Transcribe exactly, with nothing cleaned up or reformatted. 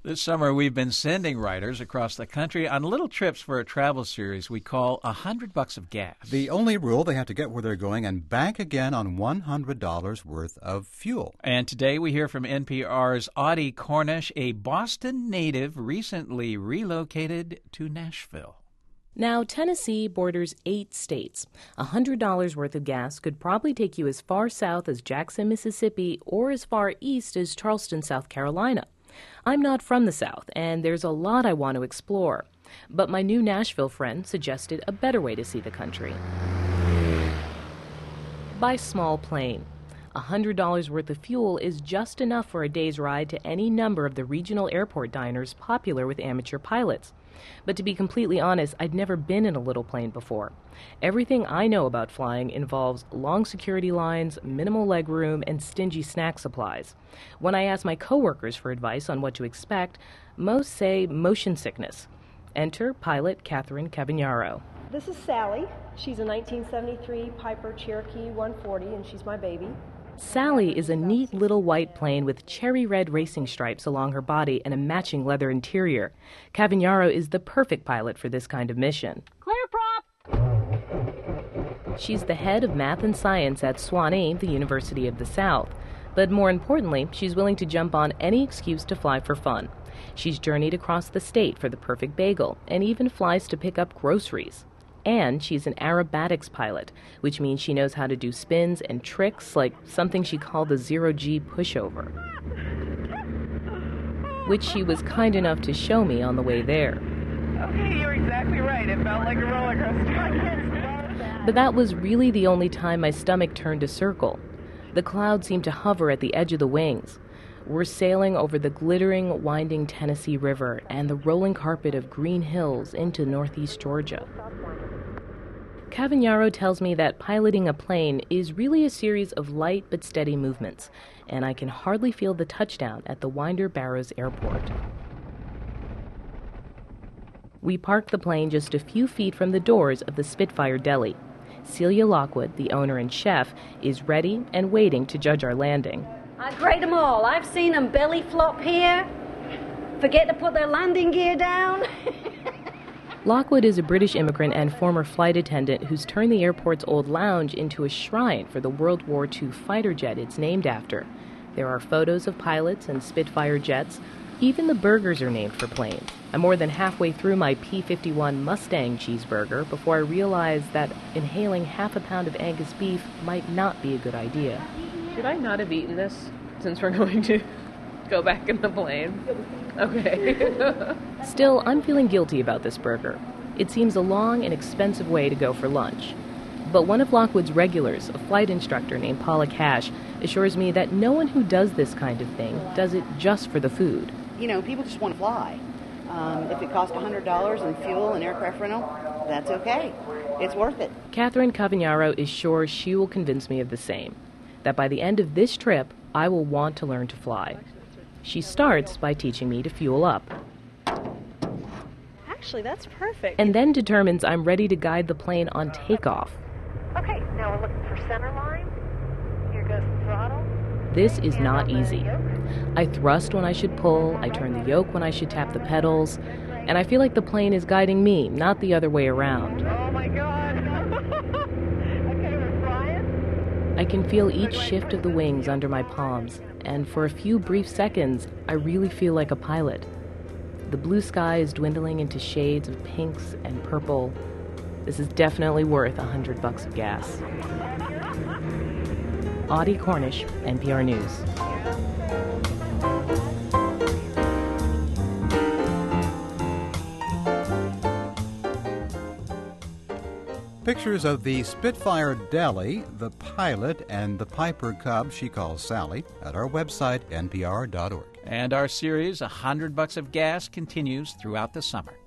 This summer, we've been sending writers across the country on little trips for a travel series we call A Hundred Bucks of Gas. The only rule, they have to get where they're going and bank again on one hundred dollars worth of fuel. And today we hear from N P R's Audie Cornish, a Boston native recently relocated to Nashville. Now, Tennessee borders eight states. one hundred dollars worth of gas could probably take you as far south as Jackson, Mississippi, or as far east as Charleston, South Carolina. I'm not from the South, and there's a lot I want to explore. But my new Nashville friend suggested a better way to see the country. By small plane. one hundred dollars worth of fuel is just enough for a day's ride to any number of the regional airport diners popular with amateur pilots. But to be completely honest, I'd never been in a little plane before. Everything I know about flying involves long security lines, minimal legroom, and stingy snack supplies. When I ask my coworkers for advice on what to expect, most say motion sickness. Enter pilot Catherine Cavagnaro. This is Sally. She's a nineteen seventy-three Piper Cherokee one forty, and she's my baby. Sally is a neat little white plane with cherry red racing stripes along her body and a matching leather interior. Cavagnaro is the perfect pilot for this kind of mission. Clear prop! She's the head of math and science at Sewanee, the University of the South. But more importantly, she's willing to jump on any excuse to fly for fun. She's journeyed across the state for the perfect bagel and even flies to pick up groceries. And she's an aerobatics pilot, which means she knows how to do spins and tricks like something she called the zero-G pushover, which she was kind enough to show me on the way there. Okay, you're exactly right. It felt like a roller coaster. But that was really the only time my stomach turned a circle. The clouds seemed to hover at the edge of the wings. We're sailing over the glittering, winding Tennessee River and the rolling carpet of green hills into northeast Georgia. Cavagnaro tells me that piloting a plane is really a series of light but steady movements, and I can hardly feel the touchdown at the Winder Barrows Airport. We park the plane just a few feet from the doors of the Spitfire Deli. Celia Lockwood, the owner and chef, is ready and waiting to judge our landing. I grade them all. I've seen them belly flop here, forget to put their landing gear down. Lockwood is a British immigrant and former flight attendant who's turned the airport's old lounge into a shrine for the World War Two fighter jet it's named after. There are photos of pilots and Spitfire jets. Even the burgers are named for planes. I'm more than halfway through my P fifty-one Mustang cheeseburger before I realize that inhaling half a pound of Angus beef might not be a good idea. Should I not have eaten this since we're going to go back in the plane? Okay. Still, I'm feeling guilty about this burger. It seems a long and expensive way to go for lunch. But one of Lockwood's regulars, a flight instructor named Paula Cash, assures me that no one who does this kind of thing does it just for the food. You know, people just want to fly. Um, if it costs one hundred dollars in fuel and aircraft rental, that's okay. It's worth it. Catherine Cavagnaro is sure she will convince me of the same, that by the end of this trip, I will want to learn to fly. She starts by teaching me to fuel up. Actually, that's perfect. And then determines I'm ready to guide the plane on takeoff. Okay, now we're looking for center line. Here goes the throttle. This is not easy. I thrust when I should pull, I turn the yoke when I should tap the pedals, and I feel like the plane is guiding me, not the other way around. Oh my God. Okay, we're flying. I can feel each shift of the wings under my palms, and for a few brief seconds, I really feel like a pilot. The blue sky is dwindling into shades of pinks and purple. This is definitely worth a hundred bucks of gas. Audie Cornish, N P R News. Pictures of the Spitfire Deli, the pilot, and the Piper Cub she calls Sally at our website, N P R dot org. And our series, A Hundred Bucks of Gas, continues throughout the summer.